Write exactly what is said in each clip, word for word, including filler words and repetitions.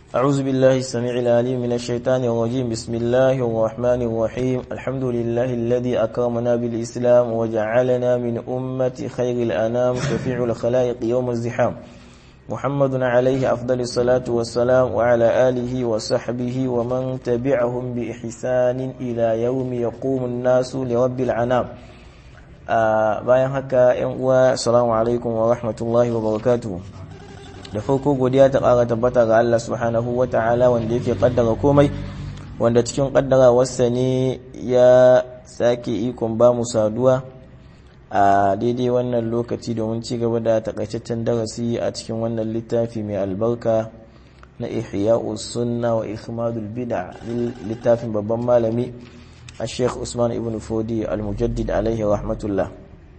أعوذ بالله السميع العليم من الشيطان الرجيم. بسم الله الرحمن الرحيم. الحمد لله الذي أكرمنا بالإسلام وجعلنا من أمة خير الأنام شفيع الخلائق يوم الزحام. محمد عليه أفضل الصلاة والسلام وعلى آله وصحبه ومن تبعهم بإحسان إلى يوم يقوم الناس لرب العنام. bayan haka ‘yan uwa, assalamu alaikum wa rahmatullahi wa barakatuhu. Da farko godiya ta ƙara tabbata ga Allah subhanahu wa ta'ala wanda yake ƙaddara komai, wanda cikin ƙaddarawarsa ne ya sake ikon ba mu saduwa a daidai wannan lokaci domin ci gaba da takaitaccen darasi a cikin wannan littafi mai albarka na Ihya'us Sunna wa Ikhmadul Bid'a, littafin babban malami الشيخ عثمان ابن فودي المجدد عليه رحمة الله.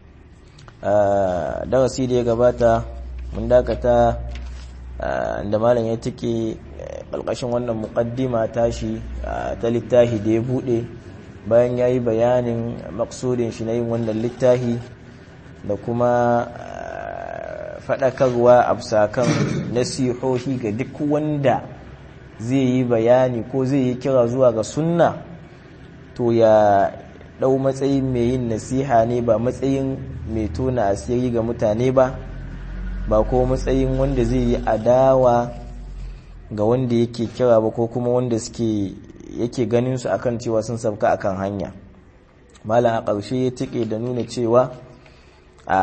darasi da ya gabata mun dakata da malam ya take kalkashin wannan muqaddima tashi ta littafi da ya bude bayan yayi bayanin maksudin shi na yin wannan littafi da kuma fadakarwa absakan nasihohi ga duk wanda zai yi bayani ko zai yi kira zuwa ga sunna, to ya dau matsayin mai yin nasiha ne, ba matsayin mai tona asiri ga mutane ba, ba ko matsayin wanda zai yi adawa ga wanda yake kira ba, ko kuma wanda suke yake ganin su akan cewa sun sabka akan hanya. Malam a ƙarshe ya tike da nuna cewa a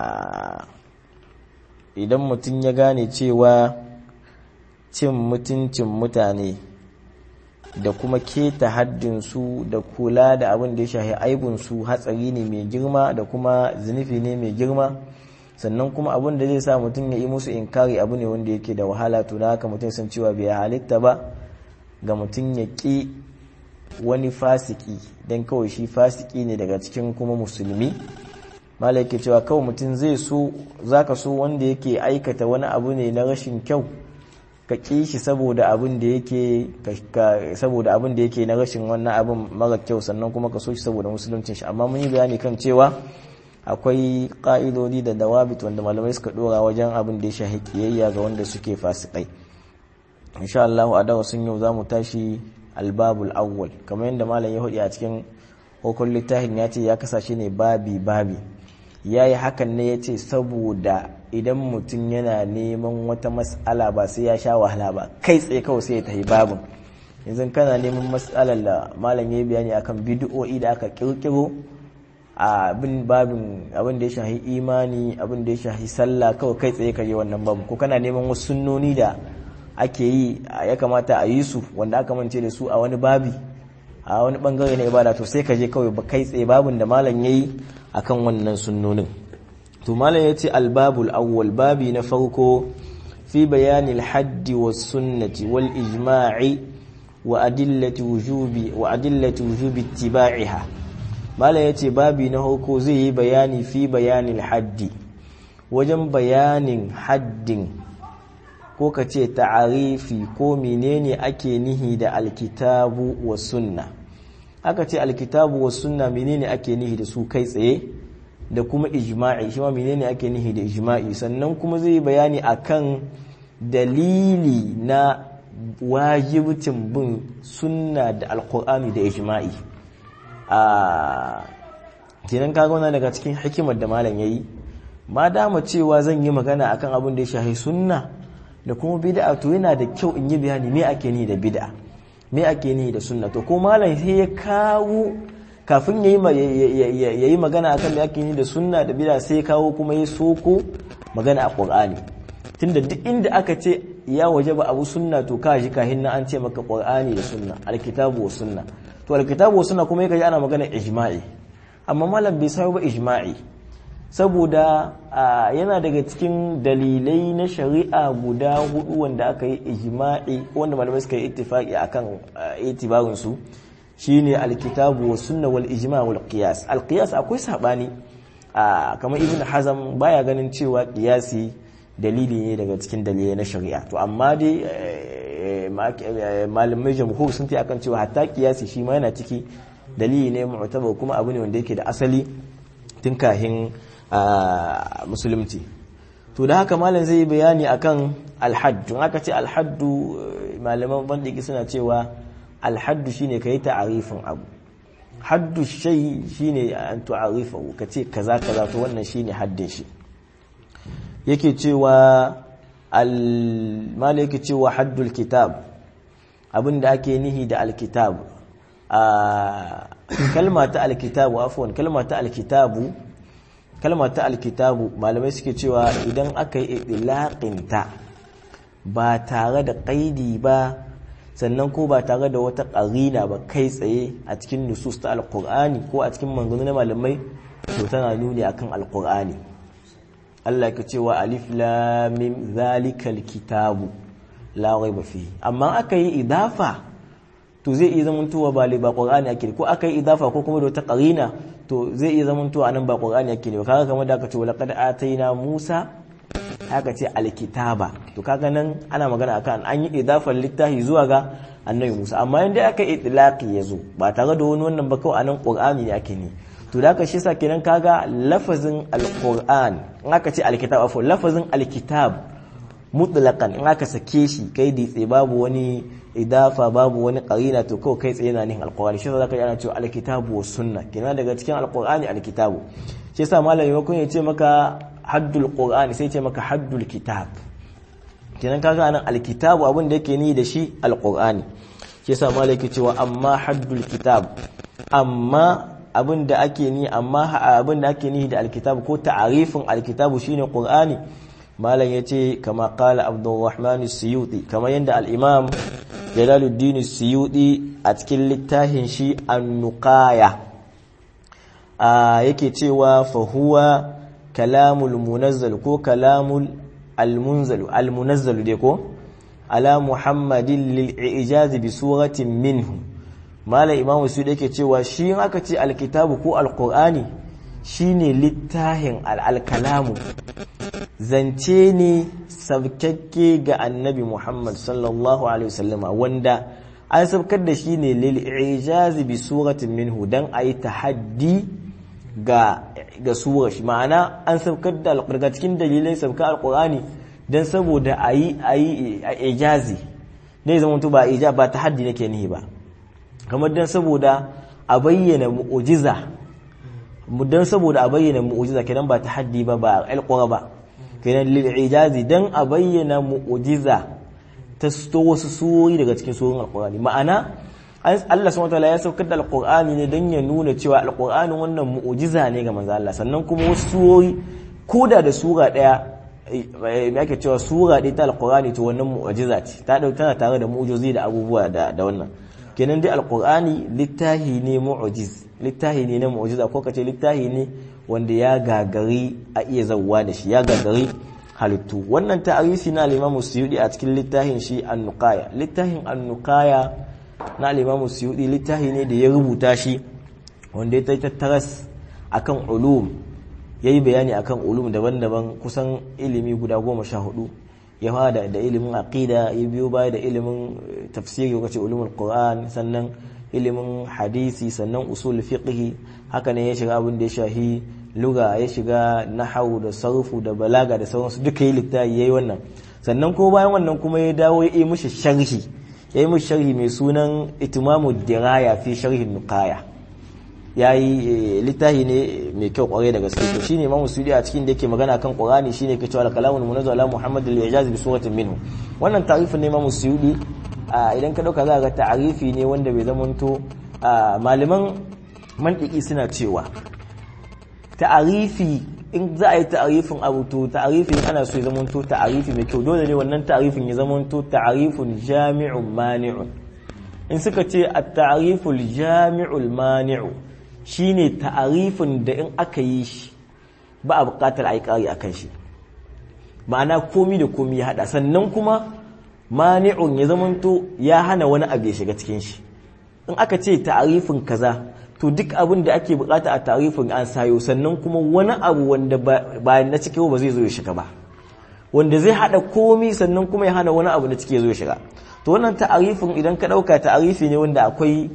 idan mutum ya gane cewa cin mutuncin mutane da kuma keta haddinsu da kula da abin da ya shahi aibinsu hatsari ne mai girma da kuma zunufi ne mai girma, sannan kuma abin da zai sa mutum ya yi musu inkari abu ne wanda yake da wahala. To da haka mutum san cewa bai halitta ba ga mutum ya ƙi wani fasiki don kawai shi fasiki ne daga cikin kuma musulmi. Malai yake cewa kawai mutum zai so zaka so wanda yake aikata wani abu ne na rashin kyau, ka ƙi shi saboda abin da yake saboda abin da yake na rashin wannan abin mara kyau, sannan kuma ka so shi saboda musuluncin shi. Amma mun yi bayani kan cewa akwai ƙa'idodi da dawabit wanda malamai suka dora wajen abin da ya shahi kiyayya ga wanda suke fasikai. Insha Allah a darasin yau zamu tashi albabul awwal, kamar yadda malam ya hudi a cikin hukun littafin, ya ce ya kasashe ne babi babi. Yayi hakan ne yace saboda idan mutum yana neman wata mas'ala ba sai ya sha wahala ba, kai tsaye kawai sai ya tafi babin. Yanzu kana neman mas'alar da malam ya bayani akan bid'o'i da aka kirkiro a bin babin abin da ya shahi imani, abin da ya shahi sallah, kawai kai tsaye ka je wannan babin. Ko kana neman wasu sunnoni da ake yi ya kamata a yi su wanda aka mance da su a wani babi a wani bangare na ibada, to sai ka je kawai ba kai tsaye babin da malam yayi akan wannan sunnonin. to malam yace albabul awwal, babi na farko, fi bayani al-haddi was sunnati wal ijma'i wa adillati wujubi wa adillati wujubi ittiba'iha. malam yace babi na farko zai yi bayani fi bayani al-haddi, wajen bayanin haddin ko kace ta'arifi ko menene ake nihi da alkitabu was sunna. aka ce alkitabu was sunna menene ake nihi da su kai tsaye, da kuma ijma'i shi ma menene ake nihi da ijma'i, sannan kuma zai bayani akan dalili na wajibcin bin sunna da alqur'ani da ijma'i. a kenan kaga wannan daga cikin hikimar da malam yayi, ma dama cewa zan yi magana akan abin da ya shahi sunna da kuma bid'a, to yana da kyau in yi bayani me ake nihi da bid'a, me ake nihi da sunna. To ko malam sai ya kawo kafin ya yi magana akan da ake yi da sunna da bid'a, sai kawo kuma ya soko magana a Qur'ani, tunda duk inda aka ce ya wajaba abu sunna, to ka ji kahin nan an ce maka Qur'ani da sunna, alkitabu wa sunna. to alkitabu wa sunna kuma yake ana magana ijma'i, amma malam bai sai ba ijma'i saboda yana daga cikin dalilai na shari'a guda hudu wanda aka yi ijma'i, wanda malamai suka yi ittifaqi akan itibarin su, shine alkitabu was sunna wal ijma' wal qiyas. al qiyas akwai sabani, kamar ibn hazm baya ganin cewa qiyasi dalili ne daga cikin dalilai na shari'a, to amma dai malamai jamhur sun ta akan cewa hatta qiyasi shi ma yana ciki dalili ne mu'tabar, kuma abu ne wanda yake da asali tun kahin musulunci. to da haka malam zai yi bayani akan alhaddu aka ce alhaddu malaman bandiki suna cewa alhaddu shine kai ta'arifin abu haddu shay shine an tu'arifu kace kaza kaza to wannan shine haddin shi yake cewa al malaki cewa haddul kitab abinda ake nihi da alkitab a kalma ta alkitabu afwan kalma ta alkitabu kalma ta alkitabu malamai suke cewa idan aka yi idlaqin ta ba tare da qaidi ba sannan ko ba tare da wata qarina ba kai tsaye a cikin nusus ta alqur'ani ko a cikin maganganun malamai to tana nuni akan alqur'ani Allah yake cewa alif lam mim zalikal kitabu la raiba fihi amma aka yi idafa to zai iya zamantowa ba ba qur'ani ake ko aka yi idafa ko kuma da wata qarina to zai iya zamantowa anan ba qur'ani ake ne kaga kamar da aka ce laqad ataina musa haka ce alkitaba to kaga nan ana magana akan an yi idafar littafi zuwa ga annabi musa amma inda aka itlaqi yazo ba tare da wani wannan ba kawai anan qur'ani ne ake ne to da aka shi sa kenan kaga lafazin alqur'an in aka ce alkitab afo lafazin alkitab mutlaqan in aka sake shi kai ditse babu wani idafa babu wani qarina to kawai kai tsaye na nihin alqur'ani shi zaka yi ana cewa alkitabu was sunna kenan daga cikin alqur'ani alkitabu shi yasa malami ko ya ce maka haddul qur'ani sai ce maka haddul kitab kenan kaga anan alkitabu abin da yake ni da shi alqur'ani shi yasa malami yake cewa amma haddul kitab amma abin da ake ni amma abin da ake ni da alkitab ko ta'arifin alkitabu shine qur'ani malam yace kama qala abdurrahman as-suyuti kama yanda al-imam jalaluddin as-suyuti a cikin littafin shi an-nuqaya yake cewa fa huwa kalamul munazzal ko kalamul al-munzal al-munazzal dai ko ala muhammadin lil-i'jaz bi suratin minhu malam imamu su da yake cewa shi in aka ce alkitabu ko alqur'ani shine littahin al-kalamu zance ne sabkakke ga annabi Muhammad sallallahu alaihi wasallama wanda an sabkar da shi ne lil ijaz bi suratin minhu dan ayi tahaddi ga ga surar shi ma'ana an sabkar da daga cikin dalilai sabka alqur'ani dan saboda ayi ayi ijazi ne zaman to ba ijaz ba tahaddi nake nihi ba kamar dan saboda a bayyana mu'jiza dan saboda a bayyana mu'jiza kenan ba tahaddi ba ba alqura ba kenan lil ijazi dan a bayyana mu'jiza ta sto wasu surori daga cikin surorin alqur'ani ma'ana Allah subhanahu wataala ya saukar da alqur'ani ne dan ya nuna cewa alqur'ani wannan mu'jiza ne ga manzo Allah sannan kuma wasu surori koda da sura daya me ake cewa sura ɗaya ta alqur'ani to wannan mu'jiza ce ta dauka tana tare da mu'jizozi da abubuwa da da wannan kenan dai alqur'ani littahi ne mu'jiz littahi ne na mu'jiza ko kace littahi ne wanda ya gagari a iya zawwa da shi ya gagari halittu wannan ta'arifi na al-Imam Suyuti a cikin littahin shi An-Nuqaya littahin An-Nuqaya na al-Imam Suyuti littahi ne da ya rubuta shi wanda ya tattaras akan ulum yayi bayani akan ulum daban-daban kusan ilimi guda goma sha hudu ya fara da ilimin aqida ya biyo baya da ilimin tafsiri ko kace ulumul Qur'an sannan ilimin hadisi sannan usul fiqh haka ne ya shiga abin da ya shahi lugha ya shiga nahwu da sarfu da balaga da sauransu duka yi littafi yayi wannan sannan ko bayan wannan kuma ya dawo ya yi mishi sharhi ya yi mishi sharhi mai sunan itmamud diraya fi sharhi nuqaya yayi littafi ne mai kyau kwarai da gaske to shine Imam Sudi a cikin da yake magana kan Qur'ani shine yake cewa kalamul munazzal ala Muhammad al-i'jaz bi suratin minhu wannan ta'rifin ne Imam Sudi idan ka dauka za ga ta'arifi ne wanda bai zamanto malaman mantiki suna cewa ta'arifi in za a yi ta'arifin abu to ta'arifin ana so ya zamanto ta'arifi mai kyau dole ne wannan ta'arifin ya zamanto ta'arifun jami'un mani'un in suka ce at-ta'ariful jami'ul mani'u shine ta'arifin da in aka yi shi ba a buƙatar a yi ƙari akan shi ma'ana komi da komi ya hada sannan kuma mani'un ya zamanto ya hana wani abu ya shiga cikin shi in aka ce ta'arifin kaza to duk abin da ake bukata a ta'arifin an sayo sannan kuma wani abu wanda ba na cikin ba zai zo ya shiga ba wanda zai hada komi sannan kuma ya hana wani abu na cikin ya zo ya shiga to wannan ta'arifin idan ka dauka ta'arifi ne wanda akwai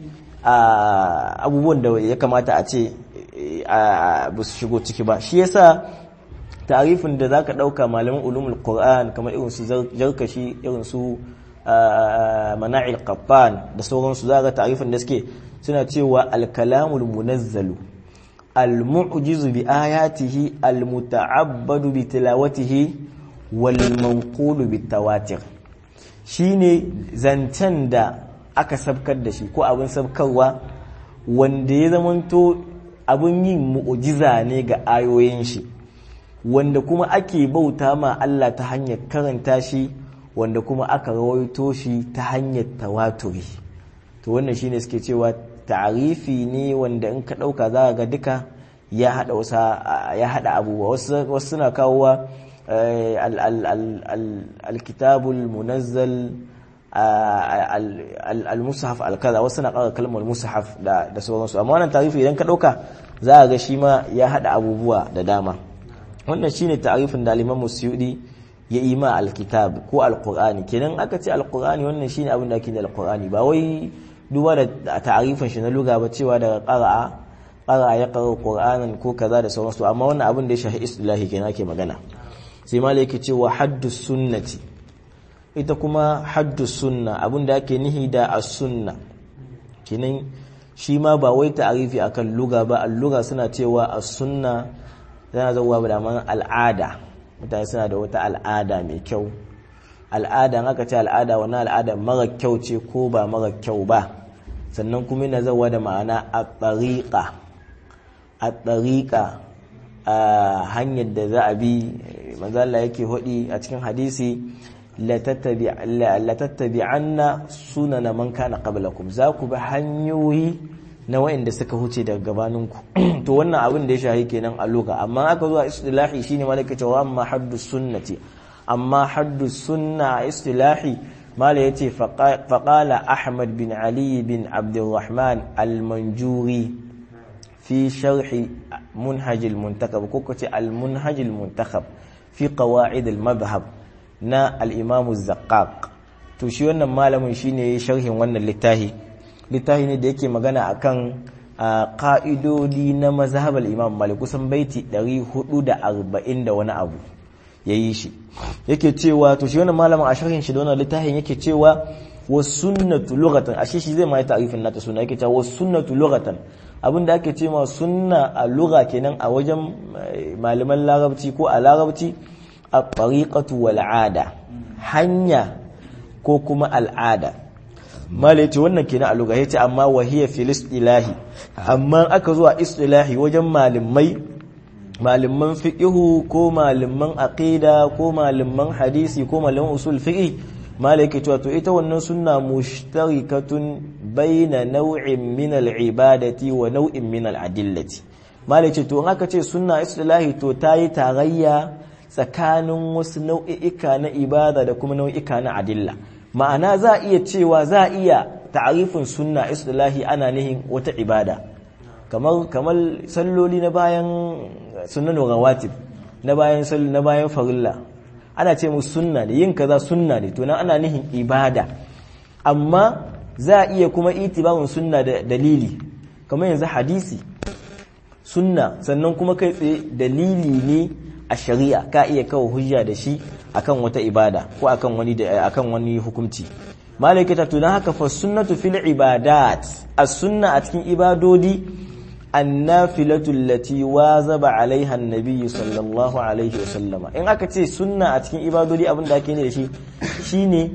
abubuwan da ya kamata a ce ba su shigo ciki ba shi yasa ta'arifin da zaka dauka malaman ulumul qur'an kamar irin su jarkashi irin su mana'il qattan da sauran su zaka ta'arifin da suke suna cewa al-kalamul munazzalu al-mu'jizu bi ayatihi al-muta'abbadu bi tilawatihi wal manqulu bi tawatir shine zancen da aka sabkar da shi ko abin sabkarwa wanda ya zamanto abin yin mu'jiza ne ga ayoyin shi wanda kuma ake bauta ma Allah ta hanyar karanta shi wanda kuma aka rawaito shi ta hanyar tawaturi to wannan shine suke cewa ta'arifi ne wanda in ka dauka za ga duka ya hada wasa ya hada abubuwa wasu wasu suna kawowa al-kitabul munazzal al-mushaf al-kaza wasu na kawo kalmar mushaf da da sauransu amma wannan ta'arifi idan ka dauka za ga shi ma ya hada abubuwa da dama wannan shine ta'arifin da Imam Suyuti ya yi ma al-kitab ko al-Qur'ani kenan aka ce al-Qur'ani wannan shine abin da ake da al-Qur'ani ba wai duba da ta'arifin shi na lugha ba cewa daga qara'a qara'a ya qara Qur'anan ko kaza da sauransu amma wannan abin da ya shahi istilahi kenan ake magana sai malai yake cewa haddus sunnati ita kuma haddus sunna abin da ake nihi da as-sunna kenan shi ma ba wai ta'arifi akan lugha ba al-lugha suna cewa as-sunna yana zuwa da man al'ada mutane suna da wata al'ada mai kyau al'ada in aka ce al'ada wannan al'ada mara kyau ce ko ba mara kyau ba sannan kuma yana zuwa da ma'ana at-tariqa at-tariqa a hanyar da za a bi manzo Allah yake hodi a cikin hadisi la tattabi la tattabi'anna sunana man kana qablakum za ku bi hanyoyi na wa'inda suka huce daga gabaninku to wannan abin da ya shahi kenan a lugha amma aka zuwa istilahi shine malaka cewa amma haddus sunnati amma haddus sunna istilahi mala yace faqala ahmad bin ali bin abdurrahman al-manjuri fi sharh munhaj al-muntakab ko kace al-munhaj al-muntakab fi qawaid al-madhhab na al-imam az-zaqqaq to shi wannan malamin shine sharhin wannan littafi littafi ne da yake magana akan ƙa'idodi na mazhabar Imam Malik kusan baiti ɗari hudu da arba'in da wani abu yayi shi yake cewa to shi wannan malamin a sharhin shi da wannan littafin yake cewa was sunnatu lughatan ashe shi zai mai ta'rifin nata sunna yake cewa was sunnatu lughatan abinda ake cewa sunna a lugha kenan a wajen malaman larabci ko a larabci at-tariqatu wal 'ada hanya ko kuma al'ada malai ce wannan kenan a lugha yace amma wahiya fil istilahi amma aka zuwa istilahi wajen malamai malaman fiqhu ko malaman aqida ko malaman hadisi ko malaman usul fiqh malai ke cewa to ita wannan sunna mushtarikatun baina naw'in min al-ibadati wa naw'in min al-adillati malai ce to in aka ce sunna istilahi to tayi tarayya tsakanin wasu nau'i'ika na ibada da kuma nau'ika na adilla ma'ana za a iya cewa za a iya ta'arifin sunna istilahi ana nihin wata ibada kamar kamar salloli na bayan sunnan rawatib na bayan sallu na bayan farilla ana ce musu sunna ne yin kaza sunna ne to nan ana nihin ibada amma za a iya kuma itibarin sunna da dalili kamar yanzu hadisi sunna sannan kuma kai tsaye dalili ne a shari'a ka iya kawo hujja da shi akan wata ibada ko akan wani da akan wani hukunci malaikata to dan haka fa sunnatu fil ibadat as-sunna a cikin ibadodi annafilatu allati wazaba alaiha an-nabiy sallallahu alaihi wasallama in aka ce sunna a cikin ibadodi abinda ake ne da shi shine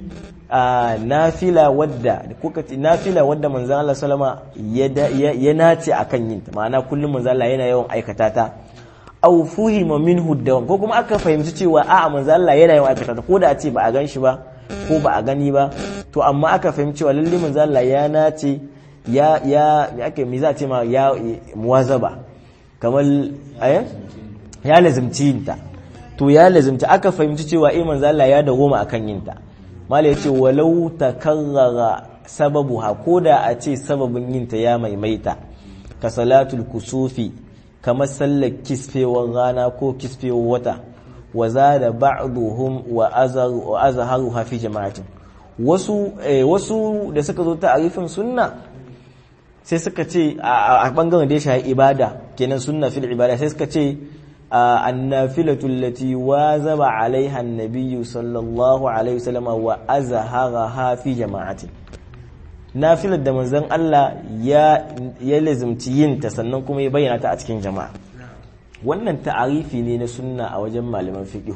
nafila wadda kuka ce nafila wadda manzo Allah sallama ya nace akan yin ta ma'ana kullum manzo Allah yana yawan aikata ta aw fuhima minhu dawam ko kuma aka fahimci cewa a'a manzo Allah yana yawan aikata ta ko da a ce ba a gan shi ba ko ba a gani ba to amma aka fahimci cewa lalle manzo Allah ya nace ya ya ake me za a ce ma ya muwazaba kamar eh ya lazimci yinta to ya lazimta aka fahimci cewa eh manzo Allah ya dawoma akan yinta mala yace walau takarrara sababuha koda a ce sababin yinta ya maimaita ka salatul kusufi kamar sallar kisfewar rana ko kisfewar wata wa zada ba'dhum wa azhar wa azharuha fi jama'atin wasu wasu da suka zo ta'arifin sunna sai suka ce a bangaren da ya shahi ibada kenan sunna fil ibada sai suka ce annafilatu allati wazaba alaiha an-nabiy sallallahu alaihi wasallam wa azharaha fi jama'atin nafilar da manzon Allah ya ya lazimci yin ta sannan kuma ya bayyana ta a cikin jama'a wannan ta'arifi ne na sunna a wajen malaman fiqh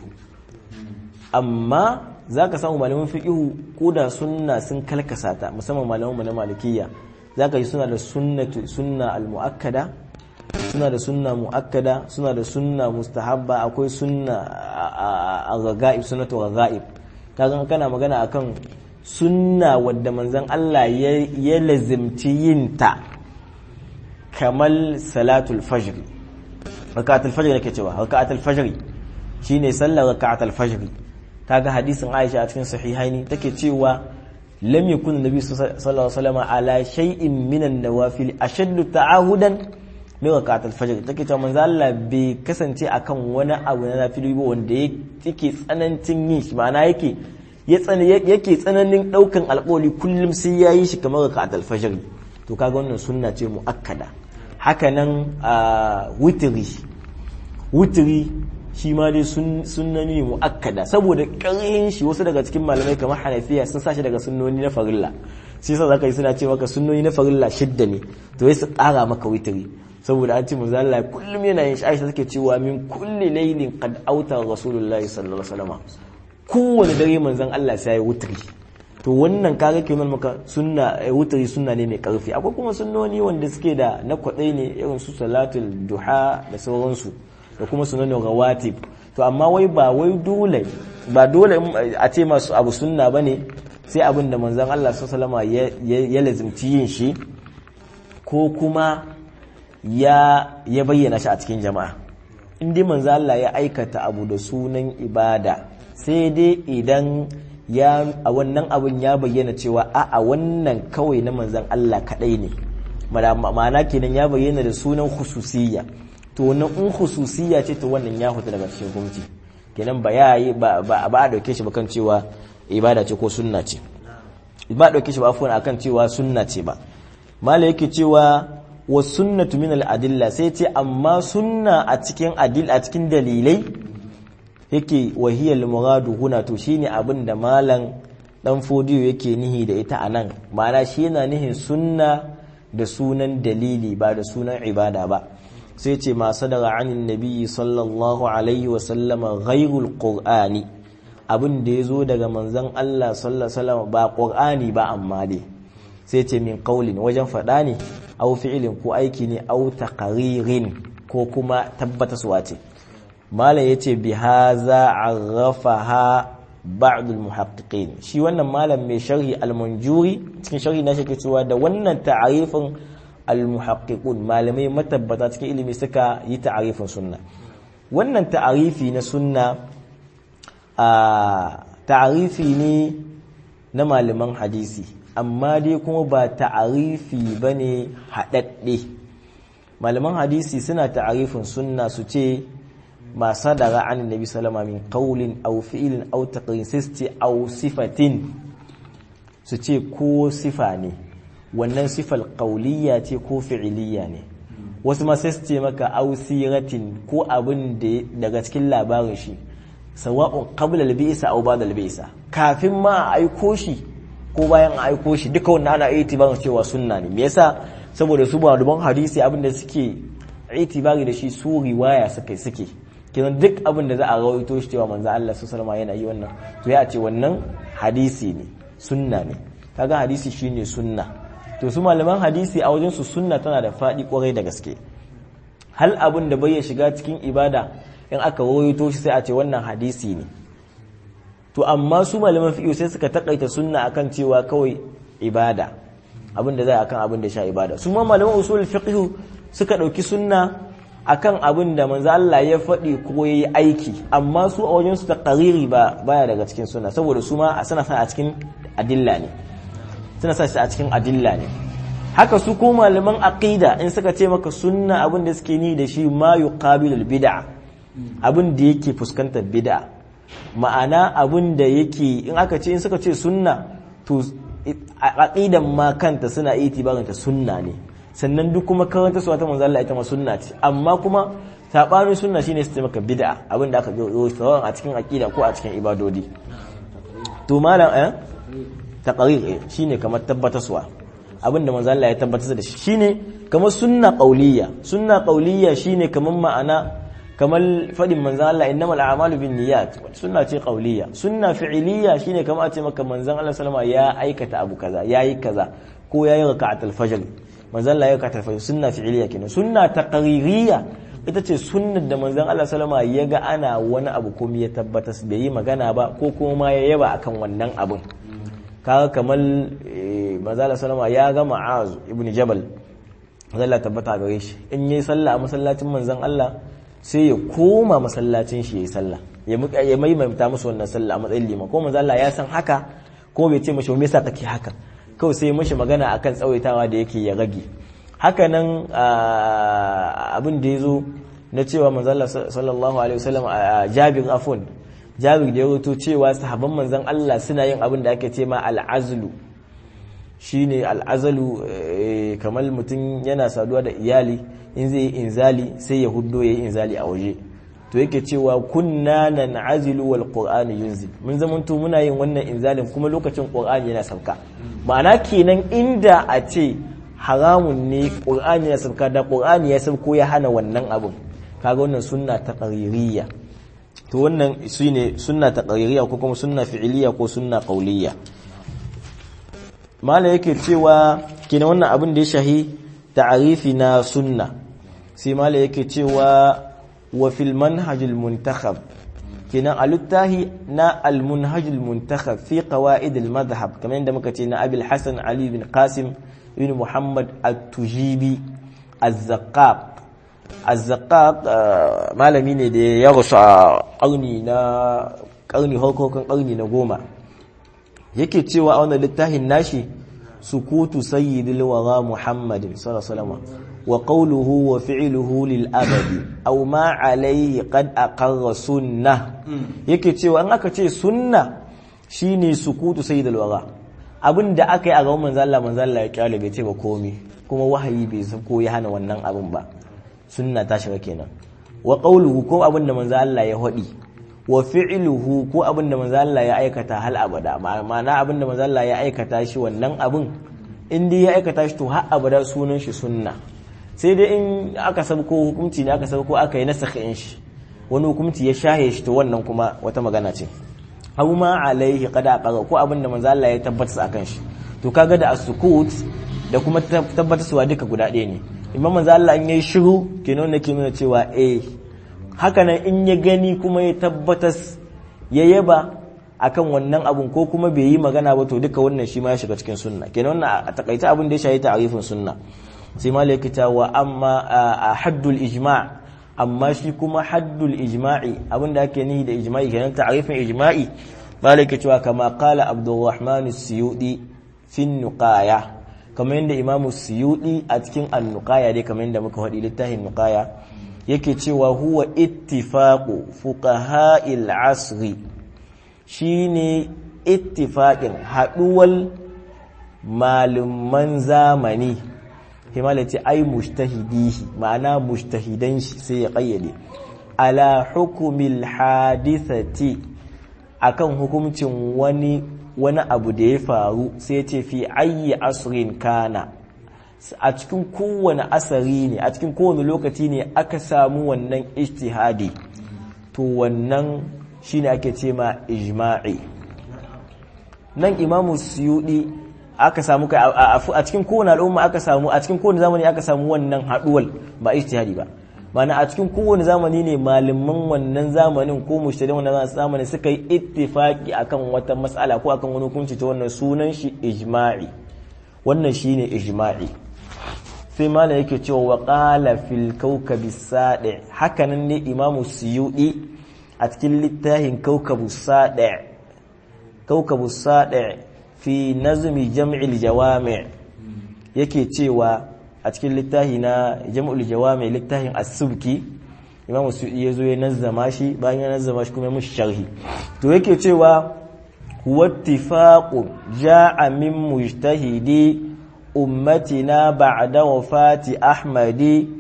amma zaka samu malaman fiqh ko da sunna sun kalkasa ta musamman malaman mu na malikiyya zaka yi suna da sunnatu sunna al-muakkada suna da sunna muakkada suna da sunna mustahabba akwai sunna al-ghagaib sunnatu ghagaib kaga kana magana akan sunna wadda manzon Allah ya lazimci yin ta kamal salatul fajr rak'atul fajr nake cewa rak'atul fajr shine sallar rak'atul fajr kaga hadisin Aisha a cikin sahihaini take cewa lam yakun nabi sallallahu alaihi wasallam ala shay'in minan nawafil ashaddu ta'ahudan min rak'atul fajr take cewa manzo Allah bai kasance akan wani abu na nafili ba wanda yake tsanancin yin shi ma'ana yake yake tsananin daukan alƙawari kullum sai yayi shi kamar rak'atul fajr to kaga wannan sunna ce muakkada haka nan witri witri shi ma dai sunnani ne muakkada saboda ƙarhin shi wasu daga cikin malamai kamar Hanafiya sun sashi daga sunnoni na farilla sai sa zaka yi suna ce maka sunnoni na farilla shidda ne to sai su ƙara maka witri saboda an ce manzo Allah kullum yana yin shi Aisha take cewa min kulli laylin qad auta rasulullahi sallallahu alaihi wasallam kowane dare manzon Allah sai ya wutri to wannan kaga ke maka sunna wutri sunna ne mai karfi akwai kuma sunnoni wanda suke da na kwadai ne irin su salatul duha da sauransu da kuma sunanin rawatib to amma wai ba wai dole ba dole a ce masu abu sunna bane sai abin da manzon Allah sallallahu alaihi wasallam ya lazimci yin shi ko kuma ya ya bayyana shi a cikin jama'a in dai manzon Allah ya aikata abu da sunan ibada sai dai idan ya a wannan abun ya bayyana cewa a a wannan kawai na manzon Allah kadai ne ma'ana kenan ya bayyana da sunan khususiyya to wannan in khususiyya ce to wannan ya huta daga cikin hukunci kenan ba yayi ba ba a dauke shi ba kan cewa ibada ce ko sunna ce ba dauke shi ba afwan akan cewa sunna ce ba mala yake cewa was sunnatu min al adilla sai ce amma sunna a cikin adil a cikin dalilai yake wahiyal muradu huna to shine abin da malan dan fodiyo yake nihi da ita anan ma'ana shi yana nihin sunna da sunan dalili ba da sunan ibada ba sai ce ma sadara anin nabiyyi sallallahu alaihi wa sallama ghayrul qur'ani abin da yazo daga manzon Allah sallallahu alaihi wasallam ba qur'ani ba amma dai sai ce min qaulin wajen fada ne au fi'lin ko aiki ne au taqririn ko kuma tabbataswa ce malam yace bi haza arrafaha ba'd al-muhaqqiqin shi wannan malam mai sharhi al-munjuri cikin sharhi na shi ke cewa da wannan ta'arifin al-muhaqqiqun malamai matabbata cikin ilimi suka yi ta'arifin sunna wannan ta'arifi na sunna a ta'arifi ne na malaman hadisi amma dai kuma ba ta'arifi bane hadadde malaman hadisi suna ta'arifin sunna su ce ma sadara an nabi sallama min qawlin aw fi'lin aw taqrin sisti aw sifatin su ce ko sifa ne wannan sifal qawliya ce ko fi'liya ne wasu ma sai su ce maka aw siratin ko abin da daga cikin labarin shi sawa'un qabla al-bi'sa aw ba'da al-bi'sa kafin ma a aiko shi ko bayan a aiko shi duka wannan ana itibarin cewa sunna ne me yasa saboda su ba duban hadisi abin da suke itibari da shi su riwaya suke suke kiran duk abin da za a rawaito shi cewa manzo Allah sallallahu alaihi yana yi wannan to ya ce wannan hadisi ne sunna ne kaga hadisi shine sunna to su malaman hadisi a wajen su sunna tana da fadi kwarai da gaske hal abin da bai shiga cikin ibada in aka rawaito shi sai a ce wannan hadisi ne to amma su malaman fiqh sai suka takaita sunna akan cewa kawai ibada abin da zai akan abin da sha ibada su ma malaman usul fiqh suka dauki sunna akan abin da manzo Allah ya faɗi ko yayi aiki amma su a wajen su taqriri ba baya daga cikin sunna saboda su ma suna sa a cikin adilla ne suna sa shi a cikin adilla ne haka su ko malaman aqida in suka ce maka sunna abin da suke ni da shi ma yuqabilul bid'a abin da yake fuskantar bid'a ma'ana abin da yake in aka ce in suka ce sunna to aqidan ma kanta suna itibarin ta sunna ne sannan duk kuma karanta su ta manzo Allah ita ma sunna ce amma kuma sabanin sunna shine su maka bid'a abinda aka zo sawan a cikin aqida ko a cikin ibadodi to malam eh taqrir shine kamar tabbataswa abinda manzo Allah ya tabbatar da shi shine kamar sunna qauliyya sunna qauliyya shine kamar ma'ana kamar fadin manzo Allah innamal a'malu binniyat sunna ce qauliyya sunna fi'liyya shine kamar a ce maka manzon Allah sallama ya aikata abu kaza yayi kaza ko yayi raka'atul fajr manzo Allah ya raka'atul fajr sunna fi'liyya kenan sunna taqririyya ita ce sunnar da manzon Allah sallama ya ga ana wani abu kuma ya tabbatar bai yi magana ba ko kuma ya yaba akan wannan abun kaga kamar manzo Allah sallama ya ga Mu'az ibn Jabal manzo Allah tabbata gare shi in yayi sallah a masallacin manzon Allah sai ya koma masallacin shi yayi sallah ya ya maimaita musu wannan sallah a matsayin liman ko manzo Allah ya san haka ko bai ce mishi me yasa kake haka kawai sai mishi magana akan tsawaitawa da yake ya rage haka nan abin da yazo na cewa manzo Allah sallallahu alaihi wasallam Jabir afun Jabir da ya rawaito cewa sahabban manzon Allah suna yin abin da ake ce ma al-azlu shine al-azlu kamar mutum yana saduwa da iyali in zai yi inzali sai ya huddo yayi inzali a waje to yake cewa kunna nan'azilu wal qur'anu yunzil mun zamanto muna yin wannan inzalin kuma lokacin qur'ani yana sauka ma'ana kenan inda a ce haramun ne qur'ani ya sauka da qur'ani ya sauko ya hana wannan abun kaga wannan sunna ta qaririyya to wannan shine sunna ta qaririyya ko kuma sunna fi'liyya ko sunna qauliyya mala yake cewa kenan wannan abin da ya shahi ta'arifi na sunna sai mala yake cewa wa fil manhajil muntakhab kenan aluttahi na al manhajil muntakhab fi qawaid al madhhab kamar yadda muka ce na Abi al-Hasan Ali bin Qasim ibn Muhammad at-Tujibi az-Zaqqaq az-Zaqqaq malami ne da ya rusu a karni na karni harkokin karni na goma yake cewa a wannan littafin nashi sukutu sayyidil wara Muhammadin sallallahu alaihi wasallam wa qawluhu wa fi'luhu lil abadi aw ma alayhi qad aqarra sunnah yake cewa an aka ce sunna shine sukutu sayyidil wara abinda aka yi a gaban manzo Allah manzo Allah ya kyale bai ce ba komai kuma wahayi bai san ko ya hana wannan abin ba sunna ta shiga kenan wa qawluhu ko abinda manzo Allah ya hadi wa fi'luhu ko abinda manzo Allah ya aikata hal abada ma'ana abinda manzo Allah ya aikata shi wannan abin in dai ya aikata shi to har abada sunan shi sunna sai dai in aka sabko hukunci ne aka sabko aka yi nasakhin shi wani hukunci ya shahe shi to wannan kuma wata magana ce abu ma alaihi qad aqara ko abinda manzo Allah ya tabbata akan shi to kaga da as-sukut da kuma tabbatarwa duka guda ɗaya ne imam manzo Allah in yayi shiru kenan ne ke nuna cewa eh haka nan in ya gani kuma ya tabbatas ya yaba akan wannan abun ko kuma bai yi magana ba to duka wannan shi ma ya shiga cikin sunna kenan wannan a takaita abin da ya shayi ta'arifin sunna sai malaka ta wa amma haddul ijma' amma shi kuma haddul ijma'i abin da ake nihi da ijma'i kenan ta'arifin ijma'i malaka cewa kama qala Abdurrahman as-Suyuti fi an-Nuqaya kamar yadda Imam as-Suyuti a cikin an-Nuqaya dai kamar yadda muka faɗi littafin Nuqaya yake cewa huwa ittifaqu fuqaha'il asri shine ittifaqin haduwal malaman zamani himala ce ai mujtahidihi ma'ana mujtahidan shi sai ya kayyade ala hukumil hadithati akan hukuncin wani wani abu da ya faru sai ya ce fi ayyi asrin kana a cikin kowane asari ne a cikin kowane lokaci ne aka samu wannan ijtihadi to wannan shine ake ce ma ijma'i nan Imamu Suyuti aka samu kai a cikin kowane al'umma aka samu a cikin kowane zamani aka samu wannan haduwal ba ijtihadi ba mana a cikin kowane zamani ne malaman wannan zamanin ko mujtahidin wannan zamanin suka yi ittifaki akan wata mas'ala ko akan wani hukunci ta wannan sunan shi ijma'i wannan shine ijma'i sai malam yake cewa wa qala fil kawkabi sadi hakanan ne Imamu Suyuti a cikin littafin kawkabu sadi kawkabu sadi fi nazmi jam'il jawami' yake cewa a cikin littafi na jam'ul jawami' littafin as-subki Imamu Suyuti yazo ya nazzama shi bayan ya nazzama shi kuma ya mushi sharhi to yake cewa huwa ittifaqun ja'a min mujtahidi ummatina ba'da wafati ahmadi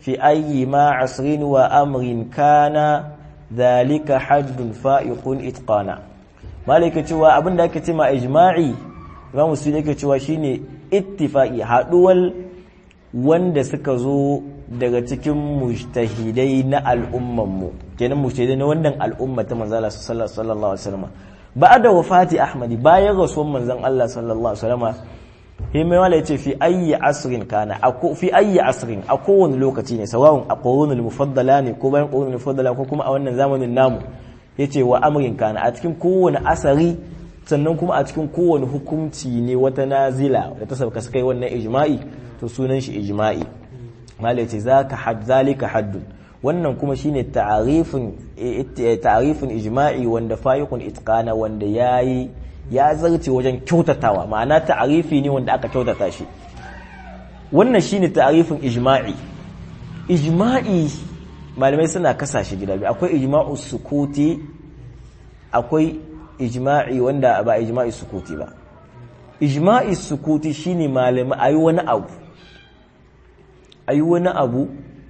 fi ayyi ma asrin wa amrin kana dhalika haddun fa'iqun itqana malaka cewa abinda ake cewa ijma'i Imam Musulmi yake cewa shine ittifaqi haduwal wanda suka zo daga cikin mujtahidai na al'umman mu kenan mujtahidai na wannan al'umma ta manzo Allah sallallahu alaihi wasallam ba'da wafati Ahmad bayan rasuwan manzon Allah sallallahu alaihi wasallam himma wala yace fi ayyi asrin kana ako fi ayyi asrin a kowane lokaci ne sawa'un a qurunul mufaddala ne ko bayan qurunul mufaddala ko kuma a wannan zamanin namu yace wa amrin kana a cikin kowane asari sannan kuma a cikin kowane hukunci ne wata nazila da ta sabka kai wannan ijma'i to sunan shi ijma'i malai yace zaka had zalika haddun wannan kuma shine ta'arifin ta'arifin ijma'i wanda fa'iqun itqana wanda yayi ya zarce wajen kyautatawa ma'ana ta'arifi ne wanda aka kyautata shi wannan shine ta'arifin ijma'i ijma'i malamai suna kasa shi gida biyu akwai ijma'u sukuti akwai ijma'i wanda ba ijma'i sukuti ba ijma'i sukuti shine malamai ayi wani abu ayi wani abu